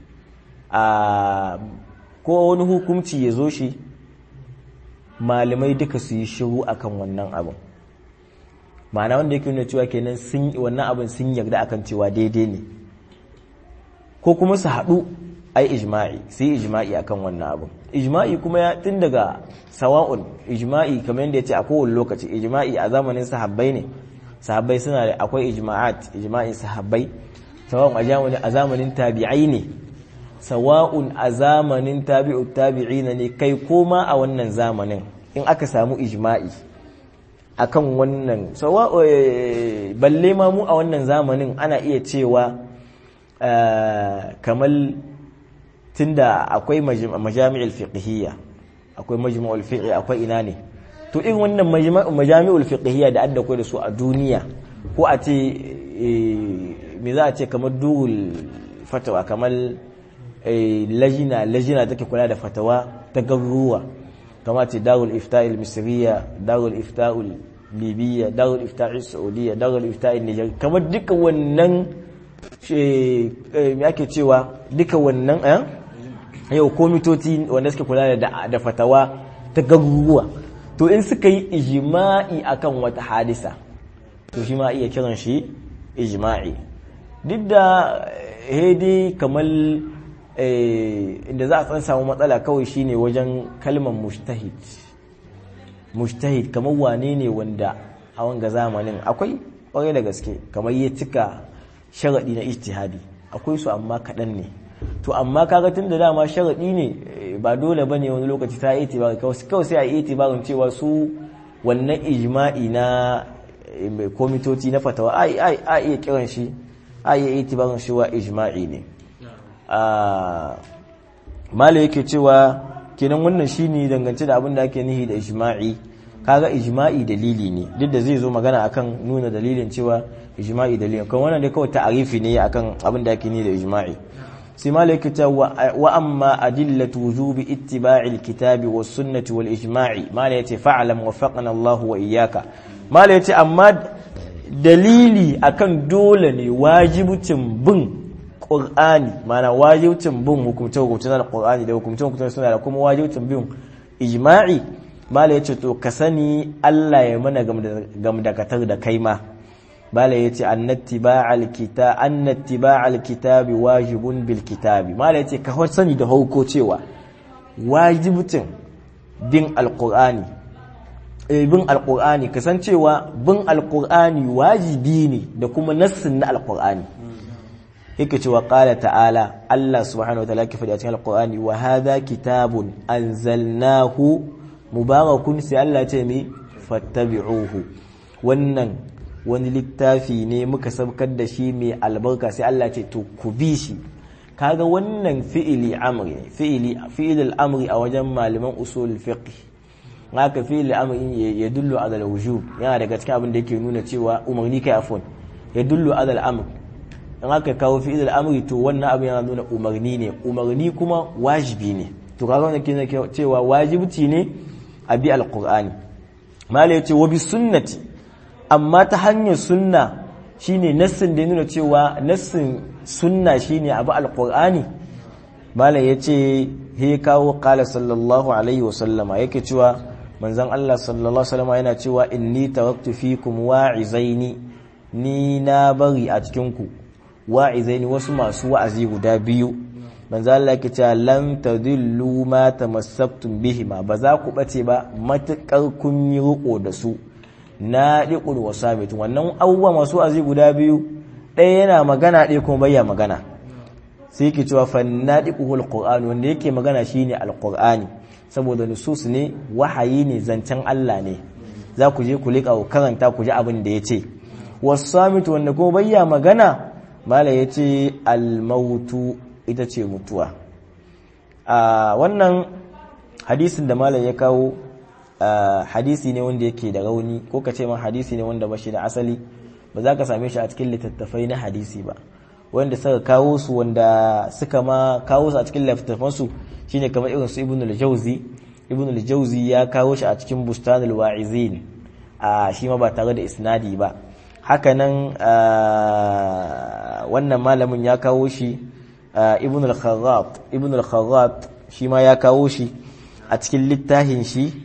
a ko wani hukunci ya zo shi malamai duka su yi shiru akan wannan abin ma'ana wanda yake nuna cewa kenan sun wannan abin sun yarda akan cewa daidai ne ko kuma su haɗu ai ijma'i sai ijma'i akan wannan abin ijma'i kuma ya tun daga sawa'un ijma'i kamar yadda yace a kowane lokaci ijma'i a zamanin sahabbai ne sahabbai suna da akwai ijma'at ijma'in sahabbai sawa'un a zamanin tabi'ai ne sawa'un a zamanin tabi'ut tabi'ina ne kai koma a wannan zamanin in aka samu ijma'i akan wannan sawa'u balle ma mu a wannan zamanin ana iya cewa kamal tunda akwai majami'ul fiqhiyya akwai majmu'ul fiqh akwai ina ne to in wannan majami'ul fiqhiyya da adda kai da su a duniya ko a ce me za a ce kamar durul fatawa kamar lajina lajina take kula da fatawa ta garuruwa kama ce darul ifta'il misriya darul ifta'ul libya darul ifta'il saudiya darul ifta'il niger kamar duka wannan me ake cewa duka wannan eh yau komitoci wanda suke kula da da fatawa ta garuruwa to in suka yi ijma'i akan wata hadisa to shi ma iya kiran shi ijma'i duk da hedi kamar inda za a san samu matsala kawai shine wajen kalmar mujtahid mujtahid kamar wane ne wanda a wanga zamanin akwai kwarai da gaske kamar ya cika sharadi na ijtihadi akwai su amma kaɗan ne to amma kaga tun da dama sharadi ne ba dole bane wani lokaci ta yi itibar kawai sai a yi itibarin cewa su wannan ijma'i na komitoci na fatawa a iya kiran shi a iya itibarin shi wa ijma'i ne mala yake cewa kenan wannan shine dangance da abin da ake nihi da ijma'i kaga ijma'i dalili ne duk da zai zo magana akan nuna dalilin cewa ijma'i dalilin kan wannan dai kawai ta'arifi ne akan abin da ake nihi da ijma'i sai mala yake cewa wa amma adillatu wujubi ittiba'i alkitabi was sunnati wal ijma'i mala yace fa'lam waffaqana Allah wa iyyaka mala yace amma dalili akan dole ne wajibcin bin Qur'ani mana wajibcin bin hukumce-hukumce na Qur'ani da hukumce-hukumce suna da kuma wajibcin bin ijma'i bala yace to ka sani Allah ya mana gamdakatar da kai ma bala yace annattiba'al kitab annattiba'al kitabi wajibun bil kitabi bala yace ka sani da hauko cewa wajibcin bin alqur'ani eh bin alqur'ani kasancewa bin alqur'ani wajibi ne da kuma nassin na alqur'ani yake cewa qala ta'ala Allah subhanahu wa ta'ala yake faɗi a cikin alqur'ani wa hadha kitabun anzalnahu mubarakun sai Allah ce mi fattabi'uhu wannan wani littafi ne muka sabkar da shi mai albarka sai Allah ce to ku bi shi kaga wannan fi'ili amri fi'ili fi'il amri a wajen malaman usul fiqh haka fi'il amri ya dullu ala al-wujub yana daga cikin abin da yake nuna cewa umarni kai afwan ya dullu ala al-amr in aka kawo fi'il amri to wannan abin yana nuna umarni ne umarni kuma wajibi ne to kaga wannan kenan cewa wajibi ne a bi alqur'ani mala yace wa bi sunnati amma ta hanyar sunna shine nassin da nuna cewa nassin sunna shine abu alqur'ani malam yace he kawo qala sallallahu alaihi wasallama yake cewa manzon Allah sallallahu alaihi wasallama yana cewa inni taraktu fikum wa'izaini, ni na bari a cikin ku wa'izaini wasu masu wa'azi guda biyu. manzon Allah yake cewa lan tadillu ma tamassaktum bihima, ba za ku bace ba matakar kun yi riko da su. na diqul wasabitu, wannan abubuwa masu wa'azi guda biyu, ɗaya yana magana ɗaya kuma bayya magana. sai yake cewa fannadiquhul qur'an, wanda yake magana shine alqur'ani, saboda nusus ne, wahayi ne, zancen Allah ne. za ku je ku lika ku karanta ku ji abin da yace. wasamitu, wanda kuma bayya magana, mala yace almautu, ita ce mutuwa. a wannan hadisin da malam ya kawo hadisi ne wanda yake da rauni, ko kace ma hadisi ne wanda bashi da asali, ba za ka same shi a cikin littattafai na hadisi ba. wanda suka kawo su, wanda suka ma kawo su a cikin littattafansu shine kamar irin su Ibn al-Jawzi. Ibn al-Jawzi ya kawo shi a cikin Bustanul Wa'izin, a shi ma ba tare da isnadi ba. haka nan wannan malamin ya kawo shi Ibn al-Kharrat. Ibn al-Kharrat shi ma ya kawo shi a cikin littafin shi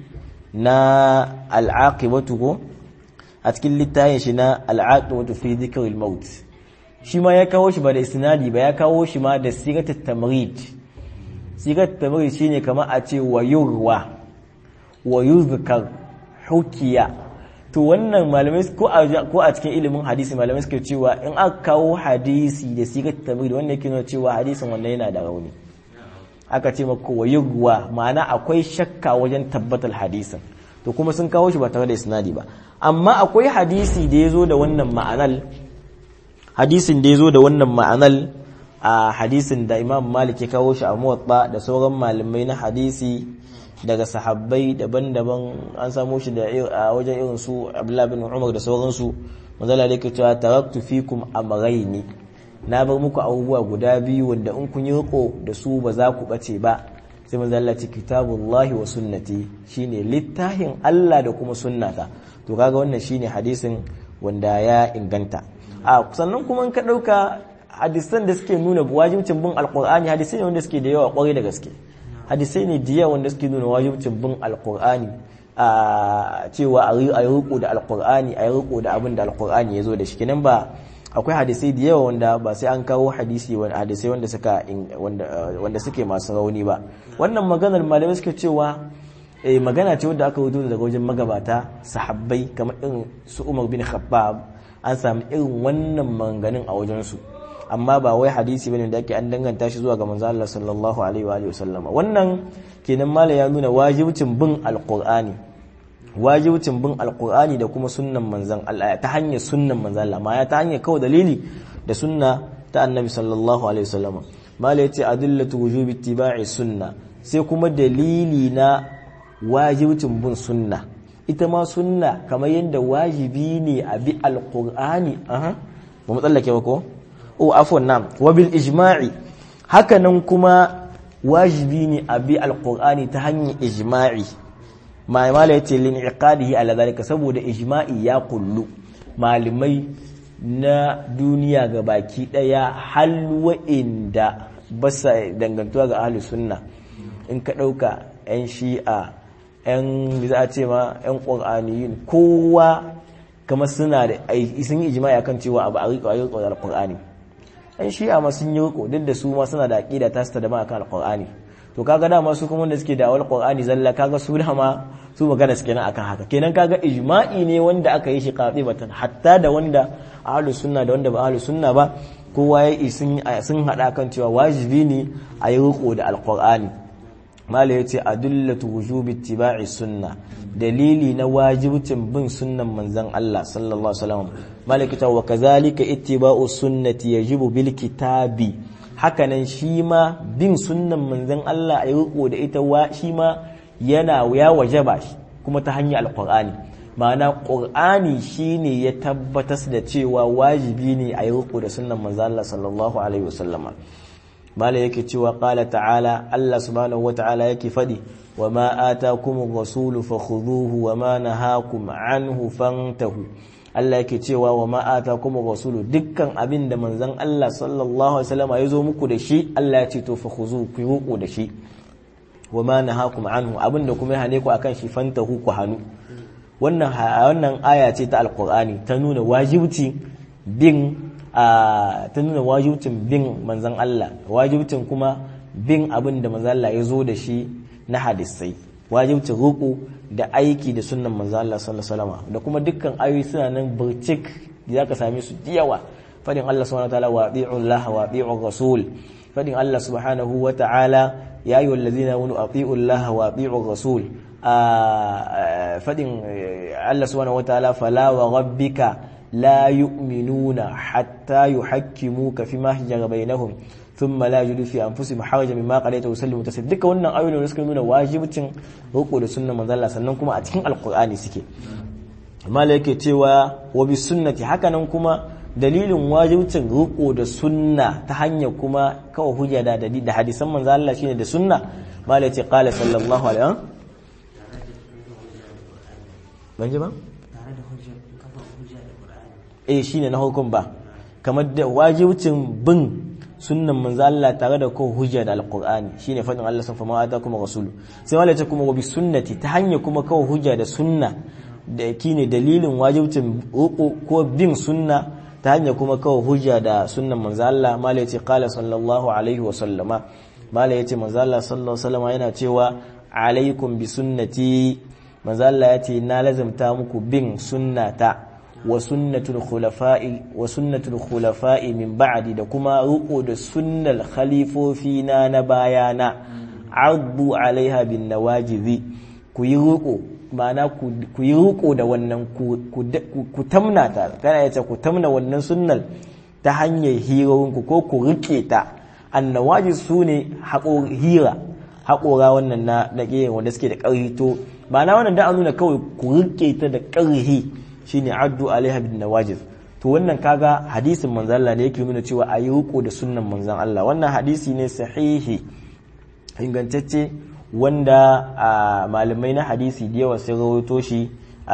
na al-Aqibatu, ko a cikin littafin shi na al-Aqibatu fi dhikr al-maut. shi ma ya kawo shi ba da isnadi ba, ya kawo shi ma da sigatul tamrid. sigatul tamrid shine kamar a ce wa yurwa wa yuzkar hukiya. to wannan malamai ko a ko a cikin ilimin hadisi malamai suke cewa in aka kawo hadisi da sigatul tamrid, wanda yake nuna cewa hadisin wannan yana da rauni. aka ce maka wa yurwa, ma'ana akwai shakka wajen tabbatar hadisin. to kuma sun kawo shi ba tare da isnadi ba. amma akwai hadisi da yazo da wannan ma'anar hadisin da ya zo da wannan ma'anar a hadisin da Imam Malik ya kawo shi a Muwatta da sauran malamai na hadisi daga sahabbai daban-daban. an samu shi da a wajen irin su Abdullah bin Umar da sauransu. manzala da yake cewa taraktu fikum amrayni, na bar muku abubuwa guda biyu wanda in kun yi riko da su ba za ku bace ba. sai manzala ce kitabullahi wa sunnati, shine littafin Allah da kuma sunnata. to kaga wannan shine hadisin wanda ya inganta. a sannan kuma in ka dauka hadisan da suke nuna wajibcin bin alqur'ani, hadisai ne wanda suke da yawa kwarai da gaske. hadisai ne da yawa wanda suke nuna wajibcin bin alqur'ani, a cewa a yi riko da alqur'ani, a yi riko da abin da alqur'ani ya zo da shi. kenan ba akwai hadisai da yawa wanda ba sai an kawo hadisi wanda hadisai wanda suka wanda wanda suke masu rauni ba. wannan maganar malamai suke cewa eh magana ce wanda aka rubuta daga wajen magabata sahabbai kamar irin su Umar bin Khattab. an sami irin wannan maganganun a wajensu, amma ba wai hadisi bane da ake an danganta shi zuwa ga manzo Allah sallallahu alaihi wa alihi wasallam. wannan kenan mala ya nuna wajibcin bin alqur'ani, wajibcin bin alqur'ani da kuma sunnan manzon Allah, ta hanyar sunnan manzon Allah, ma ya ta hanyar kawai dalili da sunna ta annabi sallallahu alaihi wasallam. mala yace adillatu wujubi ittiba'i sunna, sai kuma dalili na wajibcin bin sunna. ita ma sunna kamar yadda wajibi ne a bi alqur'ani. aha ba mu tsallake ba ko oh afwan nam wa bil ijma'i, hakanan kuma wajibi ne a bi alqur'ani ta hanyar ijma'i. ma mala yace lin iqadihi ala zalika, saboda ijma'i ya kullu malamai na duniya gabaki daya hal wa'inda basa dangantuwa ga ahlus sunna. in ka dauka yan shi'a, yan za a ce ma yan qur'aniyin, kowa kamar suna da sun yi ijma'i akan cewa abu a riƙo ayyuka da alqur'ani. yan shi'a ma sun yi riƙo, duk da su ma suna da aqida ta su da ma akan alqur'ani. to kaga dama su kuma wanda suke da awal qur'ani zalla, kaga su dama su magana suke nan akan haka. kenan kaga ijma'i ne wanda aka yi shi qatibatan, hatta da wanda ahlus sunna da wanda ba ahlus sunna ba, kowa ya sun sun hada kan cewa wajibi ne a yi riƙo da alqur'ani. mala yace adillatu wujubi ittiba'i sunna, dalili na wajibcin bin sunnan manzon Allah sallallahu alaihi wasallam. malaka ta wa kazalika ittiba'u sunnati yajibu bil kitabi, hakanan shi ma bin sunnan manzon Allah ayi riko da ita wa shi ma yana ya wajaba kuma ta hanyar alqur'ani. ma'ana qur'ani shine ya tabbatar da cewa wajibi ne ayi riko da sunnan manzon Allah sallallahu alaihi wasallam. mala yake cewa qala ta'ala, Allah subhanahu wata'ala yake fadi wama atakumur rasulu fakhudhuhu wama nahakum anhu fantahu. Allah yake cewa wa ma atakum rasulu dukkan abin da manzon Allah sallallahu alaihi wasallam ya zo muku da shi Allah ya ce to fa khuzu ku ruku da shi wa ma nahakum anhu abinda kuma ya hane ku akan shi fantahu ku hanu wannan wannan aya ce ta alqur'ani ta nuna wajibci bin ta nuna wajibcin bin manzon Allah wajibcin kuma bin abin da manzon Allah ya zo da shi na hadisai wajibcin ruku da aiki da sunnan manzon Allah sallallahu alaihi wasallam da kuma dukkan ayoyi suna nan burcik da zaka same su diyawa fadin Allah subhanahu wa ta'ala wa ati'u Allah wa ati'u rasul fadin Allah subhanahu wa ta'ala ya ayyuhal ladzina amanu ati'u Allah wa ati'u rasul fadin Allah subhanahu wa ta'ala fala wa rabbika la yu'minuna hatta yuhakkimuka fima shajara bainahum thumma la yajidu fi anfusihim harajan mimma qadaita wa yusallimu taslima duka wannan ayoyi ne suka nuna wajibcin riko da sunnar manzo Allah sannan kuma a cikin alqur'ani suke mala yake cewa wa bi sunnati hakanan kuma dalilin wajibcin riko da sunna ta hanyar kuma kawai hujja da da hadisan manzo Allah shine da sunna mala yace qala sallallahu alaihi wa ban ji ba eh shine na hukum ba kamar da wajibcin bin sunnan manzo Allah tare da ko hujja da alqur'ani shine fadin Allah sun fama ata kuma rasulu sai wala ta kuma wa bi sunnati ta hanya kuma kawo hujja da sunna da kine dalilin wajibcin ko bin sunna ta hanya kuma kawo hujja da sunnan manzo Allah mala yace qala sallallahu alaihi wa sallama mala yace manzo Allah sallallahu alaihi wa sallama yana cewa alaikum bi sunnati manzo Allah yace na lazimta muku bin sunnata wa sunnatul khulafa'i wa sunnatul khulafa'i min ba'di da kuma ruko da sunnal khalifofi na na bayana addu alaiha bin nawajizi ku yi ruko ma'ana ku yi ruko da wannan ku tamna ta kana yace ku tamna wannan sunnal ta hanyar hirorin ku ko ku rike ta annawajiz sune haƙo hira haƙora wannan na na wanda suke da ƙarfi to ma'ana wannan da an nuna kawai ku rike ta da ƙarfi shine addu alaiha bin nawajiz to wannan kaga hadisin manzon Allah ne yake nuna cewa ayi ruko da sunnan manzon Allah wannan hadisi ne sahihi ingantacce wanda malamai na hadisi da yawa sun rawaito shi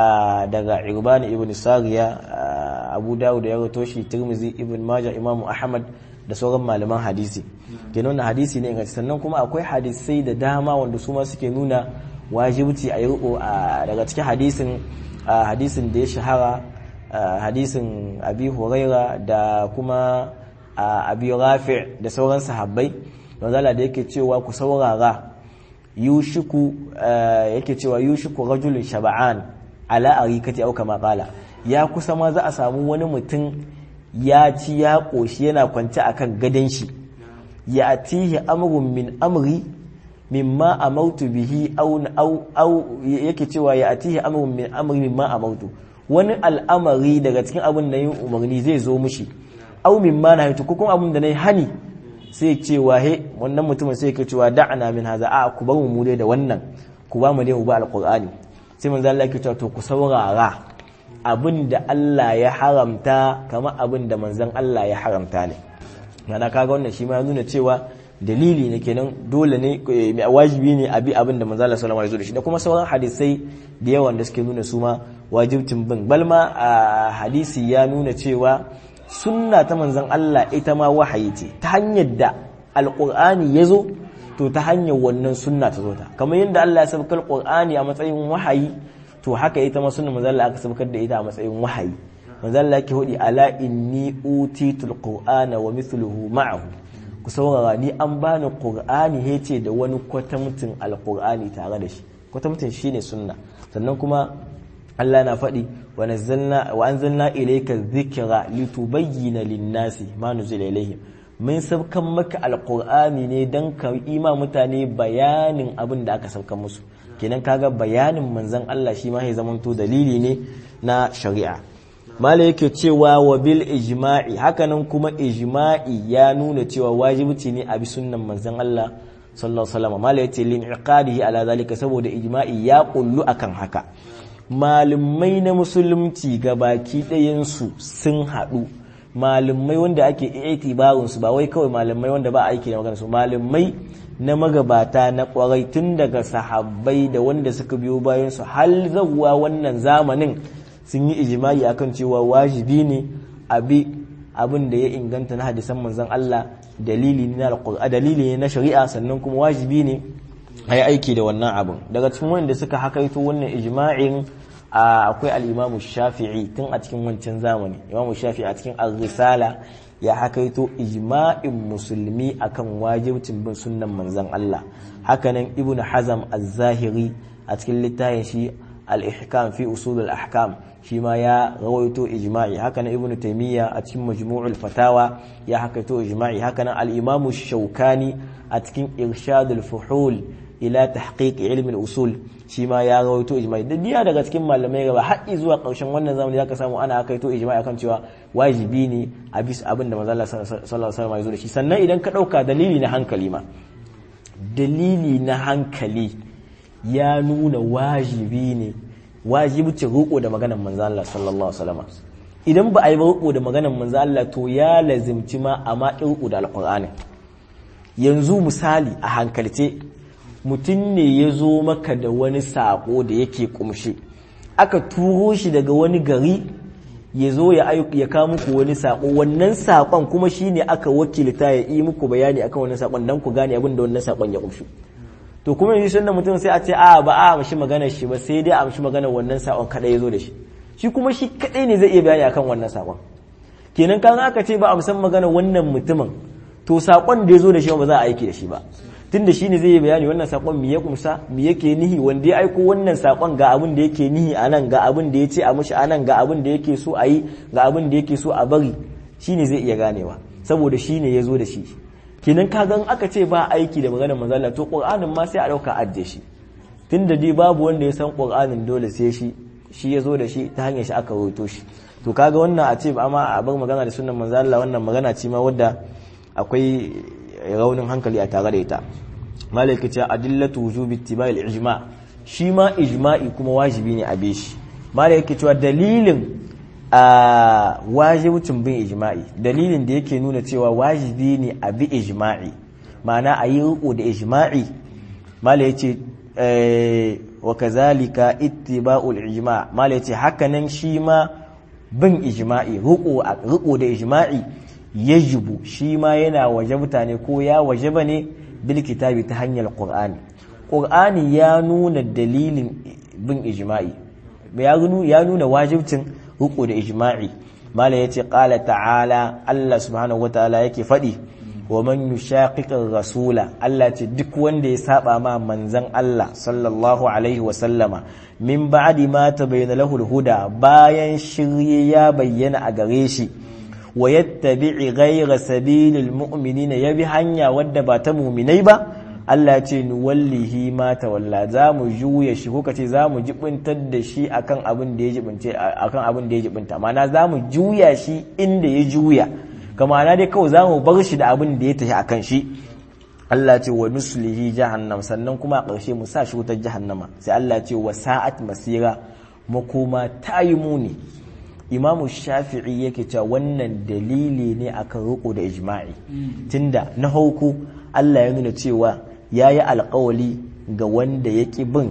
daga Irban ibn Sariya Abu Dawud ya rawaito shi Tirmidhi ibn Majah Imam Ahmad da sauran malaman hadisi kenan wannan hadisi ne ingantacce sannan kuma akwai hadisai da dama wanda su ma suke nuna wajibci ayi ruko daga cikin hadisin Uh, hadisin da ya shahara uh, hadisin abi huraira da kuma uh, abi rafi da sauran sahabbai wanzala da yake cewa ku saurara yushiku uh, yake cewa yushiku rajulun shaba'an ala arikati au kama qala ya kusa ma za a samu wani mutum ya ci ya koshi yana kwance akan gadan shi ya atihi amrun min amri mimma amautu bihi aw aw aw yake cewa ya atihi amrun min amri mimma amautu wani al'amari daga cikin abin da yin umarni zai zo mishi aw mimma nahaytu ko kuma abin da nayi hani sai cewa he wannan mutumin sai yake cewa da'ana min haza a ku bar mu dai da wannan ku ba mu dai mu ba alqur'ani sai manzo Allah yake cewa to ku saurara abin da Allah ya haramta kamar abin da manzon Allah ya haramta ne mana kaga wannan shi ma ya nuna cewa dalili ne kenan dole ne wajibi ne abi abin da manzo Allah sallallahu alaihi wasallam ya zo da shi da kuma sauran hadisai da yawan da suke nuna su ma wajibcin bin balma a hadisi ya nuna cewa sunna ta manzon Allah ita ma wahayi ce ta hanyar da alqur'ani yazo to ta hanyar wannan sunna ta zo ta kamar yadda Allah ya sabkar alqur'ani a matsayin wahayi to haka ita ma sunnar manzon Allah aka sabkar da ita a matsayin wahayi manzon Allah yake hudi ala inni utitul qur'ana wa mithluhu ma'ahu ku saurara ni an bani qur'ani yace da wani kwatamtin alqur'ani tare da shi kwatamtin shine sunna sannan kuma Allah na faɗi wa nazzalna wa anzalna ilayka dhikra litubayyana lin-nasi ma nuzila ilayhim mun sabkan maka alqur'ani ne dan ka ima mutane bayanin abin da aka sabkan musu kenan kaga bayanin manzon Allah shi ma ya zamanto dalili ne na shari'a mala yake cewa wa bil ijma'i hakanan kuma ijma'i ya nuna cewa wajibi ne a bi sunnan manzon Allah sallallahu alaihi wasallam mala yace lin iqadihi ala zalika saboda ijma'i ya kullu akan haka malumai na musulunci gabaki ɗayan su sun haɗu malumai wanda ake itibarun su ba wai kawai malumai wanda ba aiki da magana su malumai na magabata na kwarai tun daga sahabbai da wanda suka biyo bayan su har zuwa wannan zamanin sun yi ijma'i akan cewa wajibi ne abi abin da ya inganta na hadisan manzon Allah dalili ne na alqur'ani dalili ne na shari'a sannan kuma wajibi ne ayi aiki da wannan abin. Daga cikin wanda suka hakaito wannan ijma'in akwai al-Imam Shafi'i tun a cikin wancan zamani. Imam Shafi'i a cikin Ar-Risala ya hakaito ijma'in musulmi akan wajibcin bin sunnan manzon Allah. Hakanan Ibn Hazm Az-Zahiri a cikin littafin shi al-Ihkam fi usul al-ahkam shi ma ya rawaito ijma'i. Hakanan Ibn Taymiyyah a cikin Majmu'ul Fatawa ya hakaito ijma'i. Hakanan al-Imam Shawkani a cikin Irshadul Fuhul ila tahqiq ilmi al-usul shi ma ya rawaito ijma'i. Da diya daga cikin malamai gaba har zuwa ƙarshen wannan zamani zaka samu ana hakaito ijma'i akan cewa wajibi ne a bis abin da manzo Allah sallallahu alaihi wasallam ya zo da shi. Sannan idan ka dauka dalili na hankali ma dalili na hankali ya nuna wajibi ne wajibcin roƙo da maganar manzo Allah sallallahu alaihi wasallam. Idan ba a yi roƙo da maganar manzo Allah to ya lazimci ma amma roƙo da alqur'ani. Yanzu misali a hankalce mutum ne ya zo maka da wani saƙo da yake ƙumshe, aka turo shi daga wani gari ya zo ya kawo muku wani saƙo, wannan saƙon kuma shi ne aka wakilta ya yi muku bayani akan wannan saƙon don ku gane abin da wannan saƙon ya ƙumshe. To kuma yanzu sun da mutum sai a ce a ba a amshi maganar shi ba sai dai a amshi maganar wannan saƙon kaɗai ya zo da shi, shi kuma shi kaɗai ne zai iya bayani akan wannan saƙon. Kenan kan aka ce ba a amsan maganar wannan mutumin to saƙon da ya zo da shi ba za a aiki da shi ba. Tunda shi ne zai yi bayani wannan sakon me ya kumsa me yake nihi, wanda ya aiko wannan sakon ga abin da yake nihi anan, ga abin da ya ce a mushi anan, ga abin da yake so a yi, ga abin da yake so a bari, shi ne zai iya ganewa saboda shi ne ya zo da shi. Kenan ka gan aka ce ba aiki da maganar manzo Allah to Qur'anin ma sai a dauka ajje shi, tunda dai babu wanda ya san Qur'anin dole sai shi shi ya zo da shi ta hanyar shi aka rawaito shi. To kaga wannan a ce amma a bar magana da sunnan manzo Allah wannan magana ce ma wadda akwai raunin hankali a tare da ita. Malaka ce adillatu wujubi ittiba'i al-ijma', shi ma ijma'i kuma wajibi ne a bishi. Malaka cewa dalilin a wajibcin bin ijma'i, dalilin da yake nuna cewa wajibi ne a bi ijma'i, ma'ana a yi riko da ijma'i. Malaka ce wa kazalika ittiba'u al-ijma', malaka ce hakanan shi ma bin ijma'i, riko riko da ijma'i yajibu shi ma yana wajabta ne ko ya wajaba ne bil kitabi ta hanyar Qur'ani. Qur'ani ya nuna dalilin bin ijma'i, ya nuna wajibcin riko da ijma'i. Mala yace qala ta'ala, Allah subhanahu wataala yake fadi wa man yushaqiqir rasula, Allah ce duk wanda ya saba ma manzon Allah sallallahu alaihi wa sallama min ba'di ma tabayyana lahu al-huda, bayan shirye ya bayyana a gare shi, wa yattabi'i ghayra sabilil mu'minina, yabi hanya wadda ba ta mu'minai ba, Allah ce ni wallahi ma tawalla, zamu juya shi ko kace zamu jibintar da shi akan abin da ya jibince akan abin da ya jibinta, ma'ana zamu juya shi inda ya juya, kama ana dai kawai zamu bar shi da abin da ya tafi akan shi. Allah ce wa nuslihi jahannam, sannan kuma a ƙarshe mu sa shi wutar jahannama. Sai Allah ce wa sa'at masira, makoma ta yi muni. Imamu Shafi'i yake cewa wannan dalili ne akan riko da ijma'i, tunda na hauku Allah ya nuna cewa yayi alƙawali ga wanda yake bin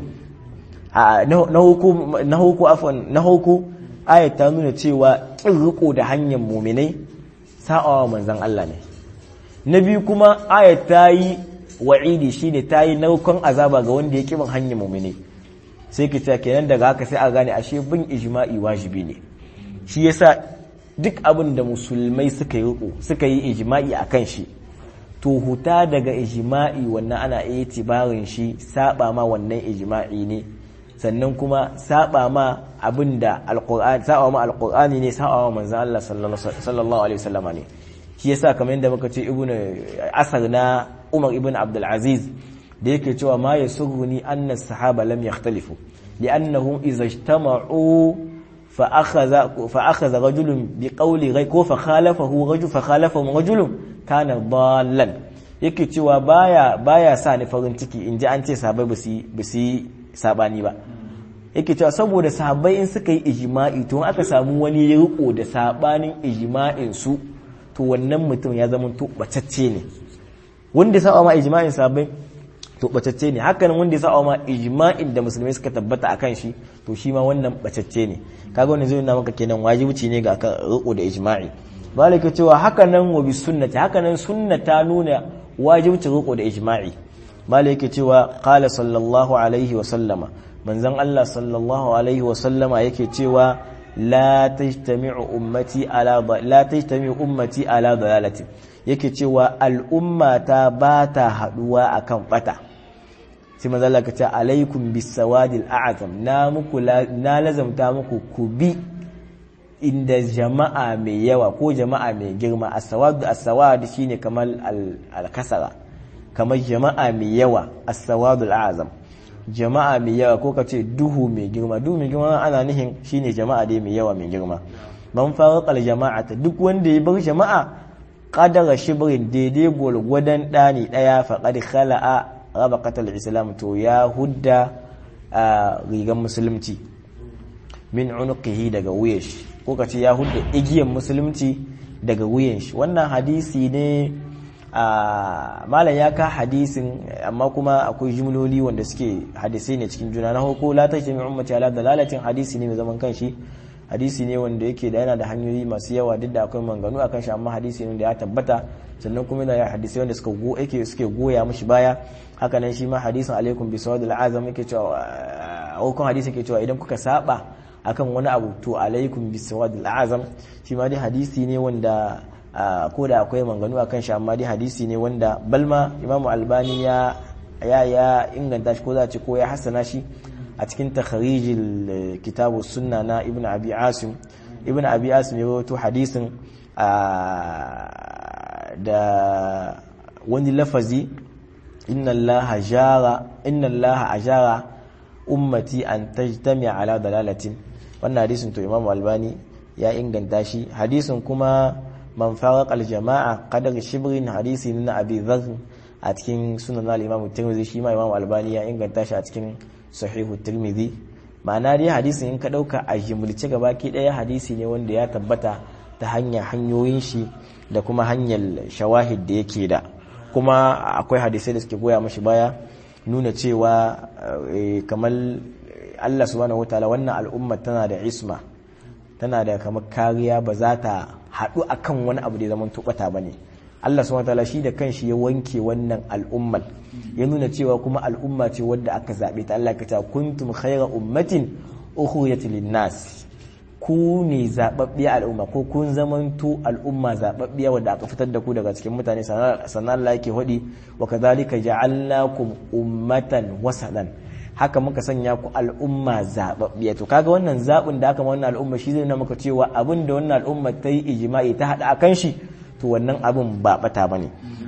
na hauku na hauku afwan na hauku ayat ta nuna cewa kin riko da hanyar mu'minai sa'awa manzon Allah ne. Na biyu kuma ayat ta yi wa'idi, shine ta yi naukan azaba ga wanda yake bin hanyar mu'minai. Sai kita kenan daga haka sai a gane ashe bin ijma'i wajibi ne. Shi yasa duk abin da musulmai suka yi riko suka yi ijma'i akan shi, to huta daga ijma'i wannan ana iya tibarin shi saba ma wannan ijma'i ne, sannan kuma saba ma abinda alqur'ani saba ma alqur'ani ne, saba ma manzon Allah sallallahu alaihi wasallama ne. Shi yasa kamar yadda muka ce ibnu asar na Umar ibn Abdul Aziz da yake cewa ma yasurruni anna as-sahaba lam yakhtalifu li'annahum idza ijtama'u فأخذ فأخذ رجل بقول غير كو فخالفه رجل فخالفه رجل كان ضالا. yake cewa baya baya sa ni farin ciki in ji an ce sahabbai ba su ba su sabani ba. Yake cewa saboda sahabbai in suka yi ijma'i to aka samu wani ya riko da sabanin ijma'in su, to wannan mutum ya zama to bacacce ne. Wanda saba ma ijma'in sahabbai to bacacce ne. Haka nan wanda ya saba ma ijma'in da musulmai suka tabbata akan shi to shi ma wannan bacacce ne. kaga wannan zai nuna maka kenan wajibi ne ga aka riko da ijma'i. malaka cewa haka nan wa bi sunnati, haka nan sunna ta nuna wajibci riko da ijma'i. malaka cewa qala sallallahu alaihi wa sallama, manzon Allah sallallahu alaihi wa sallama yake cewa la tajtami'u ummati ala la tajtami'u ummati ala dalalatin, yake cewa al'ummata ba ta haduwa akan bata. sai manzo Allah kace alaikum bisawadil a'zam, na muku na lazamta muku ku bi inda jama'a mai yawa ko jama'a mai girma. as-sawad as-sawad shine kamar al-kasara, kamar jama'a mai yawa. as-sawadul a'zam jama'a mai yawa, ko kace duhu mai girma. duhu mai girma ana nihin shine jama'a dai mai yawa mai girma. man farqal jama'ata, duk wanda ya bar jama'a qadara shibrin daidai gwargwadon dani daya faqad khala'a rabaqatal islam, to ya hudda rigan musulunci min unuqihi daga wuyan shi, ko kace ya hudda igiyan musulunci daga wuyan shi. wannan hadisi ne malam ya ka hadisin, amma kuma akwai jumloli wanda suke hadisai ne cikin juna. na hoko la tajmi ummati ala dalalatin, hadisi ne mai zaman kanshi, hadisi ne wanda yake da yana da hanyoyi masu yawa, duk da akwai manganu akan shi, amma hadisi ne da ya tabbata. sannan kuma yana hadisi wanda suka go yake suke goya mishi baya. haka nan shi ma hadisin alaikum bi sawadil azam yake cewa, hukun hadisi yake cewa idan kuka saba akan wani abu to alaikum bi sawadil azam. shi ma dai hadisi ne wanda ko da akwai manganu akan shi, amma dai hadisi ne wanda balma imamu albani ya ya ya inganta shi, ko za ce ko ya hassana shi a cikin takharijil kitabu sunna na ibnu abi asim. ibnu abi asim ya rawaito hadisin da wani lafazi, inna allaha jara inna allaha ajara ummati an tajtami ala dalalatin. wannan hadisin to imamu albani ya inganta shi. hadisin kuma man faraq al jama'a qadar shibrin, hadisi na abi dharr a cikin sunan al-imam tirmidhi, shi ma imamu albani ya inganta shi a cikin sahihu tirmidhi. ma'ana dai hadisin in ka dauka a jimulce gabaki daya hadisi ne wanda ya tabbata ta hanyar hanyoyin shi da kuma hanyar shawahid da yake da. kuma akwai hadisai da suke goya mashi baya, nuna cewa kamar Allah subhanahu wataala wannan al'umma tana da isma, tana da kamar kariya, ba za ta haɗu akan wani abu da zaman tubata bane. Allah subhanahu wataala shi da kanshi ya wanke wannan al'ummar, ya nuna cewa kuma al'umma ce wadda aka zabe ta. Allah ya ce kuntum khayra ummatin ukhrijat lin-nas, ku ne zababbiya al'umma, ko kun zamanto al'umma zababbiya wadda aka fitar da ku daga cikin mutane. sannan Allah yake hodi wa kadhalika ja'alnakum ummatan wasalan, haka muka sanya ku al'umma zababbiya. to kaga wannan zabin da aka ma wannan al'umma shi zai nuna maka cewa abin da wannan al'umma ta yi ijma'i ta hada akan shi, to wannan abin ba bata bane.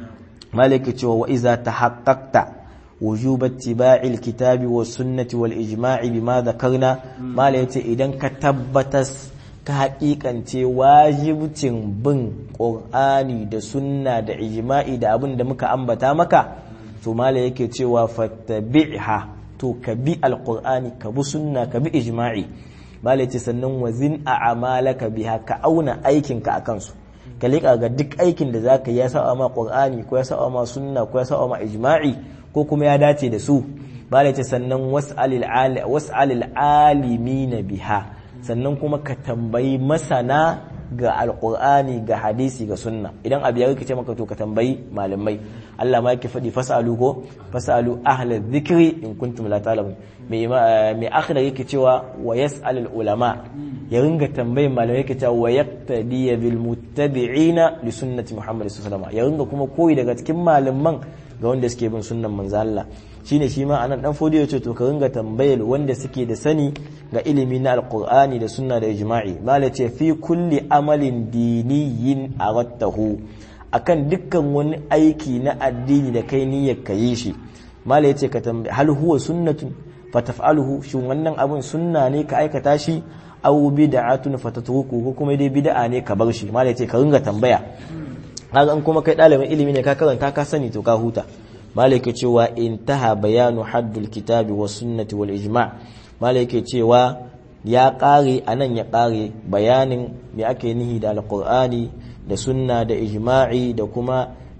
malaka cewa wa iza tahaqqaqta wujub ittiba'i alkitabi was sunnati wal ijma'i bima dhakarna, mala yace idan ka tabbatas ka haƙiƙance wajibcin bin qur'ani da sunna da ijma'i da abin da muka ambata maka, to mala yake cewa fattabi'ha, to ka bi alqur'ani, ka bi sunna, ka bi ijma'i. mala yace sannan wazin a'malaka biha, ka auna aikinka akan su, ka liƙa ga duk aikin da zaka yi ya saba ma qur'ani ko ya saba ma sunna ko ya saba ma ijma'i ko kuma ya dace da su. bala ce sannan was'alil ali was'alil alimina biha, sannan kuma ka tambayi masana ga alqur'ani ga hadisi ga sunna. idan abu ya rikice maka to ka tambayi malamai. Allah ma yake fadi fasalu ko fasalu ahla dhikri in kuntum la ta'lamun. mai mai akhira yake cewa wa yas'alul ulama, ya ringa tambayin malamai, yake cewa wa yaqtadi bil muttabi'ina li sunnati Muhammad sallallahu alaihi wasallam, ya ringa kuma koyi daga cikin malaman ga wanda suke bin sunnan manzo Allah. shine shi ma anan dan fodiyo yace to ka ringa tambayar wanda suke da sani ga ilimi na alqur'ani da sunna da ijma'i. mala ce fi kulli amalin diniyin arattahu, akan dukkan wani aiki na addini da kai niyyar ka yi shi. mala yace ka tambaye hal huwa sunnatun fataf'aluhu, shin wannan abun sunna ne ka aikata shi, aw bid'atun fatatruku, ko kuma dai bid'a ne ka bar shi. mala yace ka ringa tambaya. kaga an kuma kai dalibin ilimi ne ka karanta ka sani to ka huta. malaka cewa intaha bayanu haddul kitabi was sunnati wal ijma', malaka cewa ya kare anan ya kare bayanin me ake nihi da alqur'ani da sunna da ijma'i da kuma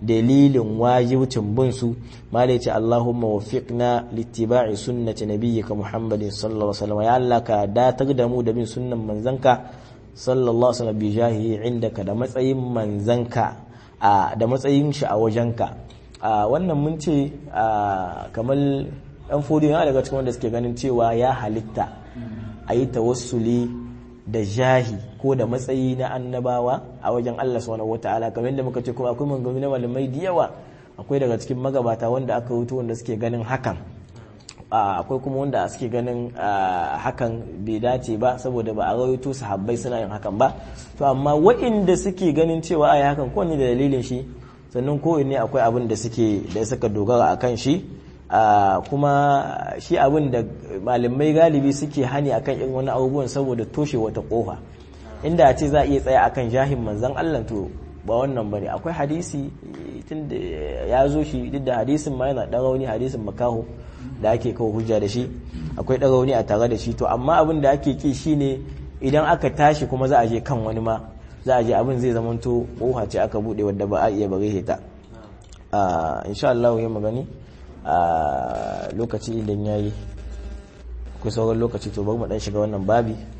dalilin wajibcin bin su malai ce Allahumma waffiqna littiba'i sunnati nabiyyika Muhammadin sallallahu alaihi wasallam ya Allah ka datar da mu da bin sunnan manzanka sallallahu alaihi wasallam bi jahihi indaka da matsayin manzanka da matsayin shi a wajenka. Wannan mun ce kamar ɗan fodiyo yana daga cikin wanda suke ganin cewa ya halitta a yi tawassuli da jahi ko da matsayi na annabawa a wajen Allah subhanahu wata'ala, kamar yadda muka ce kuma akwai maganganu na malamai da yawa. Akwai daga cikin magabata wanda aka wuto wanda suke ganin hakan, akwai kuma wanda suke ganin hakan bai dace ba saboda ba a rawaito sahabbai suna yin hakan ba. To amma waɗanda suke ganin cewa ai hakan ko ne da dalilin shi, sannan ko ne akwai abin da suke da suka dogara akan shi. Uh, kuma shi abin da malamai galibi suke hani akan irin wani abubuwan saboda toshe wata kofa. Inda a ce za a iya tsaya akan jahin manzon Allah to ba wannan bane. Akwai hadisi tunda ya zo shi duk da hadisin ma yana dan rauni, hadisin makaho da ake kawo hujja da shi akwai dan rauni a tare da shi. To amma abin da ake ki shine idan aka tashi kuma za a je kan wani ma za a je abin zai zamanto kofa ce aka bude wanda ba a iya bare ta. Uh, insha Allah ya magani a lokaci idan yayi akwai sauran lokaci to bari mu dan shiga wannan babi